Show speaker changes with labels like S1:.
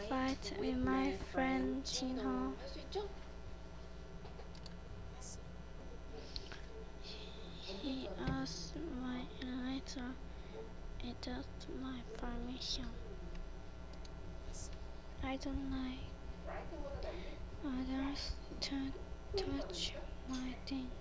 S1: fight with my friend Jinho. He asked my letter without my permission. I don't like others to touch my things.